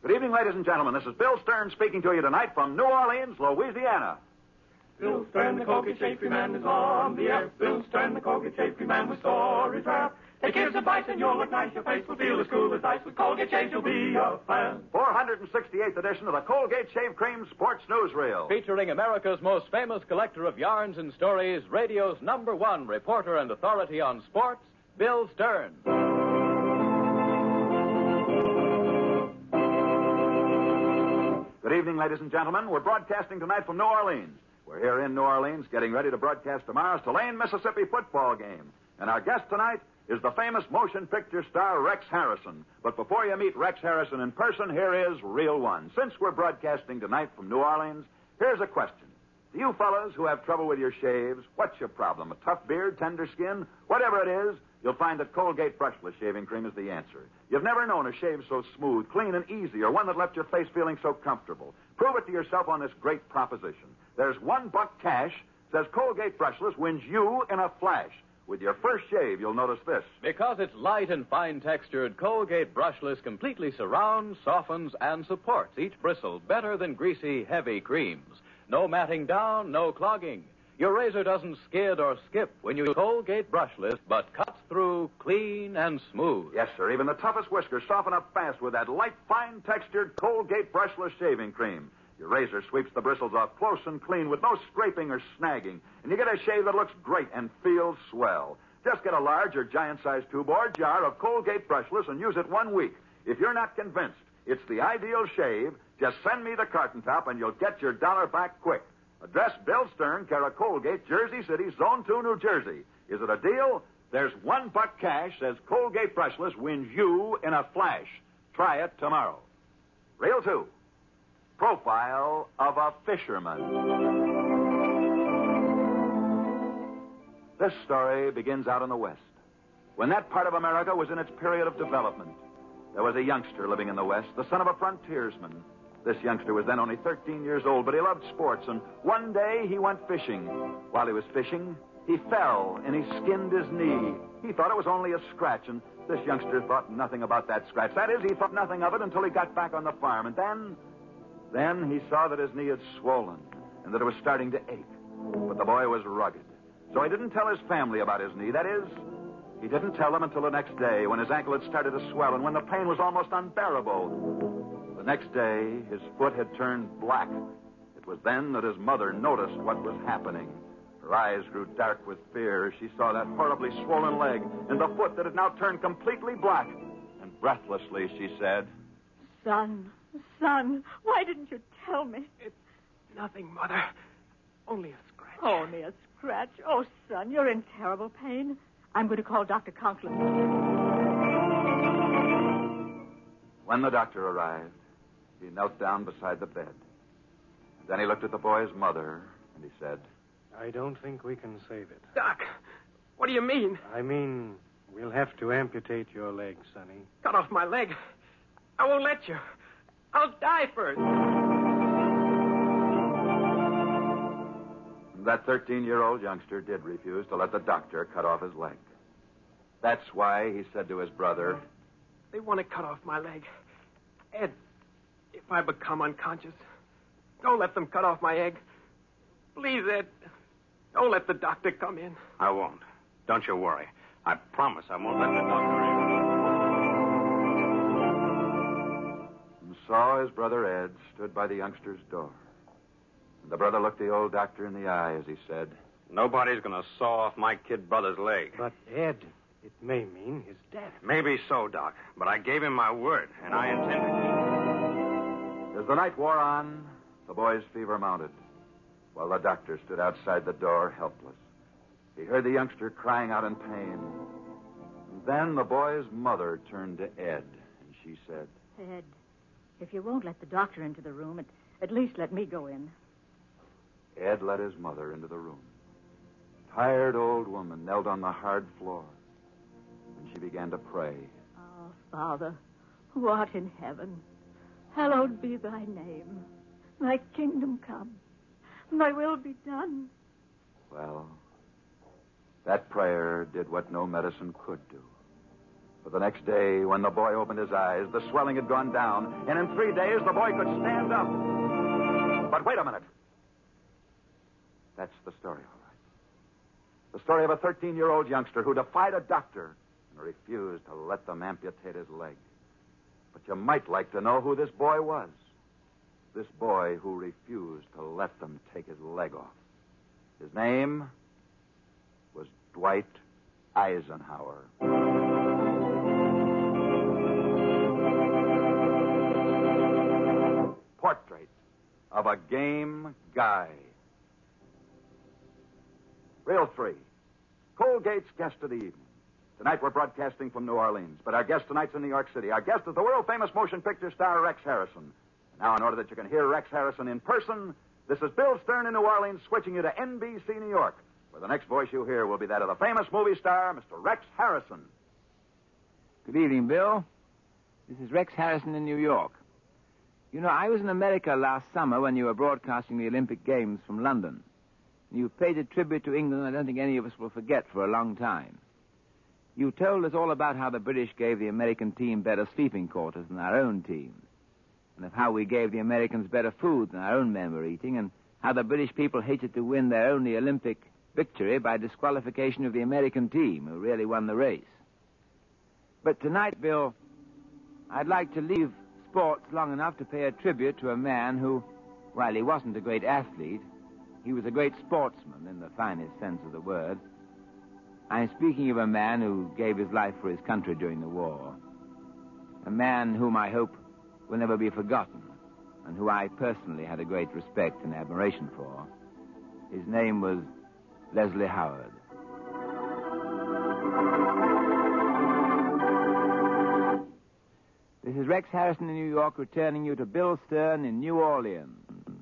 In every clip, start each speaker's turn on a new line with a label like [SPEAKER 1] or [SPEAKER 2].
[SPEAKER 1] Good evening, ladies and gentlemen. This is Bill Stern speaking to you tonight from New Orleans, Louisiana.
[SPEAKER 2] Bill Stern, the Colgate Safety Man, is on the air. Bill Stern, the Colgate Safety Man, with stories rare. Take his advice and you'll look nice. Your face will feel as cool as ice. With Colgate Shave, you'll be a fan.
[SPEAKER 1] 468th edition of the Colgate Shave Cream Sports Newsreel.
[SPEAKER 3] Featuring America's most famous collector of yarns and stories, radio's #1 reporter and authority on sports, Bill Stern.
[SPEAKER 1] Good evening, ladies and gentlemen. We're broadcasting tonight from New Orleans. We're here in New Orleans getting ready to broadcast tomorrow's Tulane, Mississippi football game. And our guest tonight is the famous motion picture star Rex Harrison. But before you meet Rex Harrison in person, here is Real One. Since we're broadcasting tonight from New Orleans, here's a question. To you fellas who have trouble with your shaves, what's your problem? A tough beard, tender skin? Whatever it is, you'll find that Colgate Brushless Shaving Cream is the answer. You've never known a shave so smooth, clean, and easy, or one that left your face feeling so comfortable. Prove it to yourself on this great proposition. There's $1 cash, says Colgate Brushless wins you in a flash. With your first shave, you'll notice this.
[SPEAKER 3] Because it's light and fine-textured, Colgate Brushless completely surrounds, softens, and supports each bristle better than greasy, heavy creams. No matting down, no clogging. Your razor doesn't skid or skip when you use Colgate Brushless, but cuts through clean and smooth.
[SPEAKER 1] Yes, sir. Even the toughest whiskers soften up fast with that light, fine-textured Colgate Brushless Shaving Cream. Your razor sweeps the bristles off close and clean with no scraping or snagging, and you get a shave that looks great and feels swell. Just get a large or giant-sized tube or jar of Colgate Brushless and use it 1 week. If you're not convinced it's the ideal shave, just send me the carton top and you'll get your dollar back quick. Address Bill Stern, care of Colgate, Jersey City, Zone 2, New Jersey. Is it a deal? There's $1 cash, says Colgate Brushless wins you in a flash. Try it tomorrow. Reel 2. Profile of a fisherman. This story begins out in the West. When that part of America was in its period of development, there was a youngster living in the West, the son of a frontiersman. This youngster was then only 13 years old, but he loved sports, and one day he went fishing. While he was fishing, he fell, and he skinned his knee. He thought it was only a scratch, and this youngster thought nothing about that scratch. That is, he thought nothing of it until he got back on the farm, and then he saw that his knee had swollen, and that it was starting to ache. But the boy was rugged, so he didn't tell his family about his knee. That is, he didn't tell them until the next day, when his ankle had started to swell, and when the pain was almost unbearable. The next day, his foot had turned black. It was then that his mother noticed what was happening. Her eyes grew dark with fear as she saw that horribly swollen leg and the foot that had now turned completely black. And breathlessly she said,
[SPEAKER 4] Son, why didn't you tell me?
[SPEAKER 5] It's nothing, Mother. Only a scratch.
[SPEAKER 4] Only a scratch? Oh, son, you're in terrible pain. I'm going to call Dr. Conklin.
[SPEAKER 1] When the doctor arrived, he knelt down beside the bed. Then he looked at the boy's mother, and he said,
[SPEAKER 6] I don't think we can save it.
[SPEAKER 5] Doc, what do you mean?
[SPEAKER 6] I mean, we'll have to amputate your leg, Sonny.
[SPEAKER 5] Cut off my leg. I won't let you. I'll die first.
[SPEAKER 1] That 13-year-old youngster did refuse to let the doctor cut off his leg. That's why he said to his brother,
[SPEAKER 5] They want to cut off my leg. Ed, if I become unconscious, don't let them cut off my egg. Please, Ed, don't let the doctor come in.
[SPEAKER 7] I won't. Don't you worry. I promise I won't let the doctor in.
[SPEAKER 1] And so his brother Ed stood by the youngster's door. And the brother looked the old doctor in the eye as he said,
[SPEAKER 7] Nobody's going to saw off my kid brother's leg.
[SPEAKER 6] But, Ed, it may mean his death.
[SPEAKER 7] Maybe so, Doc. But I gave him my word, and I intend to keep it.
[SPEAKER 1] As the night wore on, the boy's fever mounted, while the doctor stood outside the door, helpless. He heard the youngster crying out in pain. And then the boy's mother turned to Ed, and she said,
[SPEAKER 4] Ed, if you won't let the doctor into the room, at least let me go in.
[SPEAKER 1] Ed let his mother into the room. A tired old woman knelt on the hard floor, and she began to pray.
[SPEAKER 4] Oh, Father, who art in heaven, hallowed be thy name. Thy kingdom come. Thy will be done.
[SPEAKER 1] Well, that prayer did what no medicine could do. But the next day, when the boy opened his eyes, the swelling had gone down, and in 3 days, the boy could stand up. But wait a minute. That's the story, all right. The story of a 13-year-old youngster who defied a doctor and refused to let them amputate his leg. But you might like to know who this boy was. This boy who refused to let them take his leg off. His name was Dwight Eisenhower. Portrait of a game guy. Reel 3. Colgate's guest of the evening. Tonight we're broadcasting from New Orleans, but our guest tonight's in New York City. Our guest is the world-famous motion picture star Rex Harrison. Now, in order that you can hear Rex Harrison in person, this is Bill Stern in New Orleans switching you to NBC New York, where the next voice you hear will be that of the famous movie star, Mr. Rex Harrison.
[SPEAKER 8] Good evening, Bill. This is Rex Harrison in New York. You know, I was in America last summer when you were broadcasting the Olympic Games from London. You paid a tribute to England I don't think any of us will forget for a long time. You told us all about how the British gave the American team better sleeping quarters than our own teams, and of how we gave the Americans better food than our own men were eating, and how the British people hated to win their only Olympic victory by disqualification of the American team, who really won the race. But tonight, Bill, I'd like to leave sports long enough to pay a tribute to a man who, while he wasn't a great athlete, he was a great sportsman in the finest sense of the word. I'm speaking of a man who gave his life for his country during the war. A man whom I hope will never be forgotten, and who I personally had a great respect and admiration for. His name was Leslie Howard. This is Rex Harrison in New York, returning you to Bill Stern in New Orleans.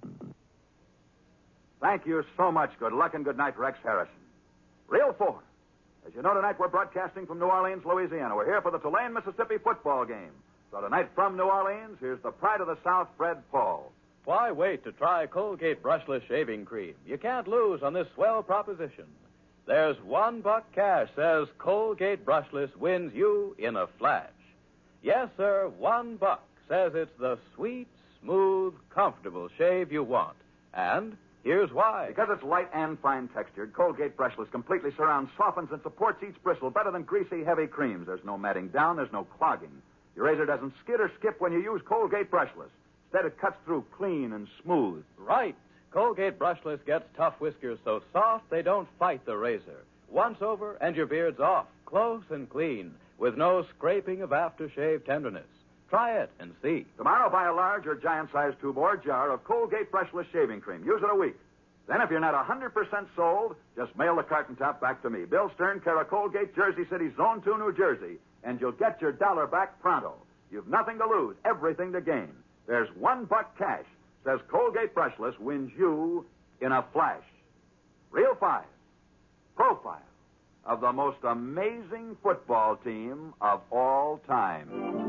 [SPEAKER 1] Thank you so much. Good luck and good night, Rex Harrison. Reel 4. As you know, tonight we're broadcasting from New Orleans, Louisiana. We're here for the Tulane, Mississippi football game. So tonight from New Orleans, here's the pride of the South, Fred Paul.
[SPEAKER 3] Why wait to try Colgate Brushless Shaving Cream? You can't lose on this swell proposition. There's $1 cash says Colgate Brushless wins you in a flash. Yes, sir, $1 says it's the sweet, smooth, comfortable shave you want. And here's why.
[SPEAKER 1] Because it's light and fine-textured, Colgate Brushless completely surrounds, softens, and supports each bristle better than greasy, heavy creams. There's no matting down, there's no clogging. Your razor doesn't skid or skip when you use Colgate Brushless. Instead, it cuts through clean and smooth.
[SPEAKER 3] Right. Colgate Brushless gets tough whiskers so soft they don't fight the razor. Once over, and your beard's off, close and clean, with no scraping of aftershave tenderness. Try it and see.
[SPEAKER 1] Tomorrow, buy a large or giant-sized tube or jar of Colgate Brushless Shaving Cream. Use it a week. Then, if you're not 100% sold, just mail the carton top back to me. Bill Stern, care of Colgate, Jersey City, Zone 2, New Jersey. And you'll get your dollar back pronto. You've nothing to lose, everything to gain. There's $1 cash. Says Colgate Brushless wins you in a flash. Reel 5. Profile of the most amazing football team of all time.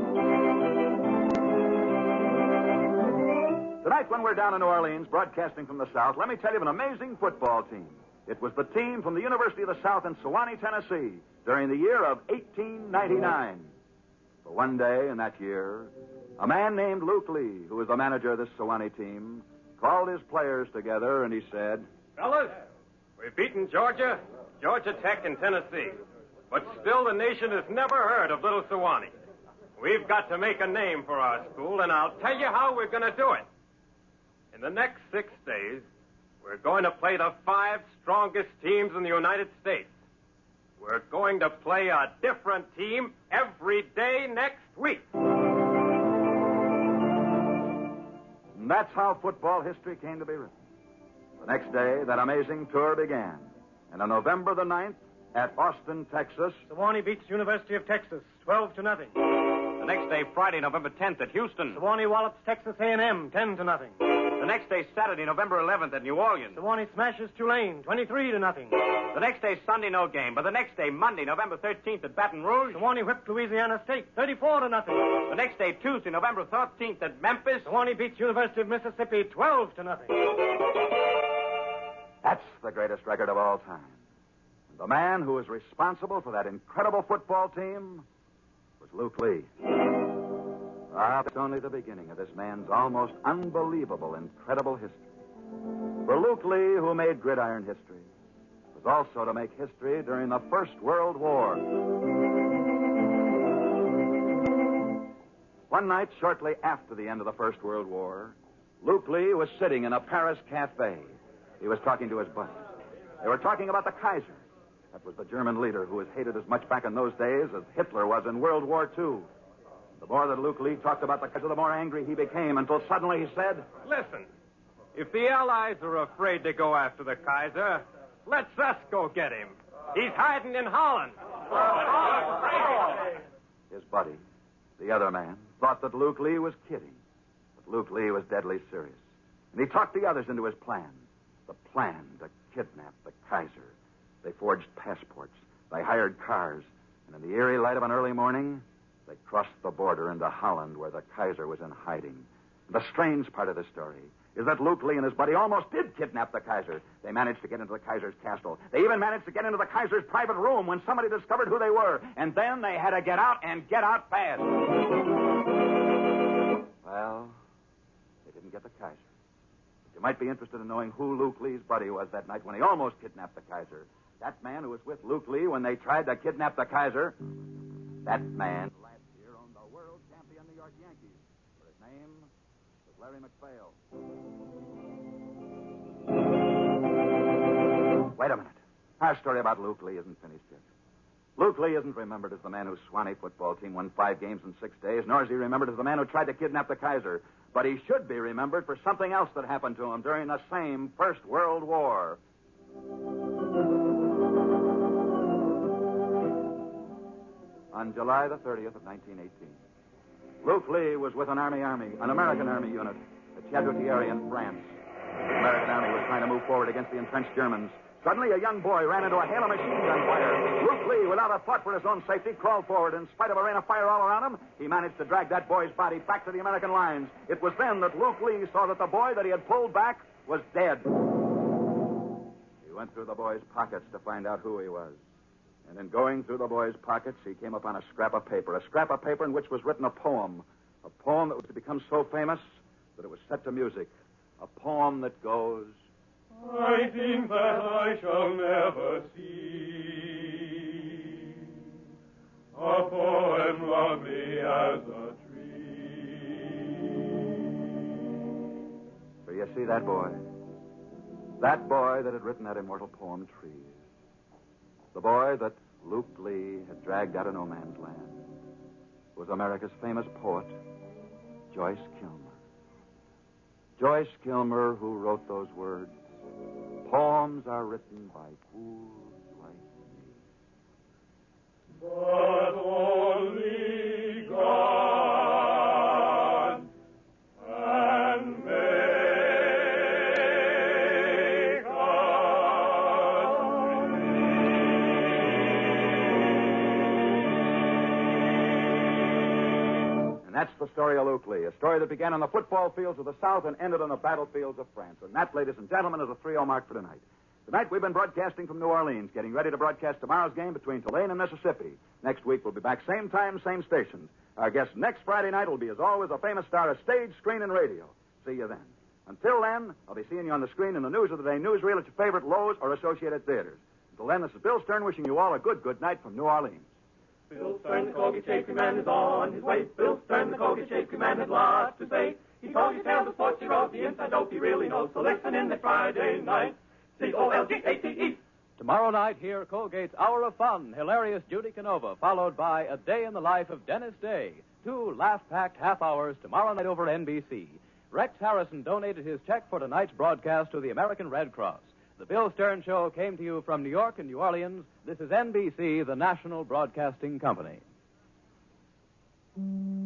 [SPEAKER 1] Tonight, when we're down in New Orleans, broadcasting from the South, let me tell you of an amazing football team. It was the team from the University of the South in Sewanee, Tennessee, during the year of 1899. For one day in that year, a man named Luke Lee, who was the manager of this Sewanee team, called his players together and he said,
[SPEAKER 7] Fellas, we've beaten Georgia, Georgia Tech, and Tennessee. But still the nation has never heard of Little Sewanee. We've got to make a name for our school, and I'll tell you how we're going to do it. In the next 6 days, we're going to play the 5 strongest teams in the United States. We're going to play a different team every day next week.
[SPEAKER 1] And that's how football history came to be written. The next day, that amazing tour began. And on November the 9th, at Austin, Texas,
[SPEAKER 6] Sewanee beats University of Texas, 12-0.
[SPEAKER 7] The next day, Friday, November 10th at Houston.
[SPEAKER 6] Sewanee wallops Texas A&M, 10-0.
[SPEAKER 7] The next day, Saturday, November 11th at New Orleans.
[SPEAKER 6] Sewanee smashes Tulane, 23-0.
[SPEAKER 7] The next day, Sunday, no game. But the next day, Monday, November 13th at Baton Rouge.
[SPEAKER 6] Sewanee whipped Louisiana State, 34-0.
[SPEAKER 7] The next day, Tuesday, November 13th at Memphis.
[SPEAKER 6] Sewanee beats University of Mississippi, 12-0.
[SPEAKER 1] that's the greatest record of all time. And the man who is responsible for that incredible football team was Luke Lee. Ah, it's only the beginning of this man's almost unbelievable, incredible history. For Luke Lee, who made gridiron history, was also to make history during the First World War. One night, shortly after the end of the First World War, Luke Lee was sitting in a Paris cafe. He was talking to his buddies. They were talking about the Kaiser. That was the German leader who was hated as much back in those days as Hitler was in World War II. The more that Luke Lee talked about the Kaiser, the more angry he became, until suddenly he said,
[SPEAKER 7] Listen, if the Allies are afraid to go after the Kaiser, let's us go get him. He's hiding in Holland.
[SPEAKER 1] His buddy, the other man, thought that Luke Lee was kidding. But Luke Lee was deadly serious. And he talked the others into his plan. The plan to kidnap the Kaiser. They forged passports. They hired cars. And in the eerie light of an early morning, they crossed the border into Holland where the Kaiser was in hiding. And the strange part of the story is that Luke Lee and his buddy almost did kidnap the Kaiser. They managed to get into the Kaiser's castle. They even managed to get into the Kaiser's private room when somebody discovered who they were. And then they had to get out and get out fast. Well, they didn't get the Kaiser. But you might be interested in knowing who Luke Lee's buddy was that night when he almost kidnapped the Kaiser. That man who was with Luke Lee when they tried to kidnap the Kaiser, that man last year owned the world champion New York Yankees. But his name was Larry McPhail. Wait a minute. Our story about Luke Lee isn't finished yet. Luke Lee isn't remembered as the man whose Swanee football team won 5 games in 6 days, nor is he remembered as the man who tried to kidnap the Kaiser. But he should be remembered for something else that happened to him during the same First World War. On July the 30th of 1918, Luke Lee was with an American Army unit at Chateau-Thierry in France. The American Army was trying to move forward against the entrenched Germans. Suddenly, a young boy ran into a hail of machine gun fire. Luke Lee, without a thought for his own safety, crawled forward. In spite of a rain of fire all around him, he managed to drag that boy's body back to the American lines. It was then that Luke Lee saw that the boy that he had pulled back was dead. He went through the boy's pockets to find out who he was. And in going through the boy's pockets, he came upon a scrap of paper in which was written a poem that was to become so famous that it was set to music. A poem that goes,
[SPEAKER 2] I think that I shall never see a poem lovely as a tree.
[SPEAKER 1] So you see that boy? That boy that had written that immortal poem, Trees. The boy that Luke Lee had dragged out of no man's land was America's famous poet, Joyce Kilmer. Joyce Kilmer, who wrote those words, poems are written by fools like me.
[SPEAKER 2] But only God can make us
[SPEAKER 1] And that's the story of Luke Lee, a story that began on the football fields of the South and ended on the battlefields of France. And that, ladies and gentlemen, is a 3-0 mark for tonight. Tonight, we've been broadcasting from New Orleans, getting ready to broadcast tomorrow's game between Tulane and Mississippi. Next week, we'll be back same time, same stations. Our guest next Friday night will be, as always, a famous star of stage, screen, and radio. See you then. Until then, I'll be seeing you on the screen in the News of the Day newsreel at your favorite Lowe's or Associated Theaters. Until then, this is Bill Stern wishing you all a good night from New Orleans.
[SPEAKER 2] Bill Stern, the Colgate Safety Man, is on his way. Bill Stern, the Colgate Safety Man, has lots to say. He told you tell the sports hero the inside dope he really knows. So listen in this Friday night. Colgate.
[SPEAKER 3] Tomorrow night, hear Colgate's Hour of Fun, hilarious Judy Canova, followed by A Day in the Life of Dennis Day. 2 laugh-packed half hours tomorrow night over NBC. Rex Harrison donated his check for tonight's broadcast to the American Red Cross. The Bill Stern Show came to you from New York and New Orleans. This is NBC, the National Broadcasting Company.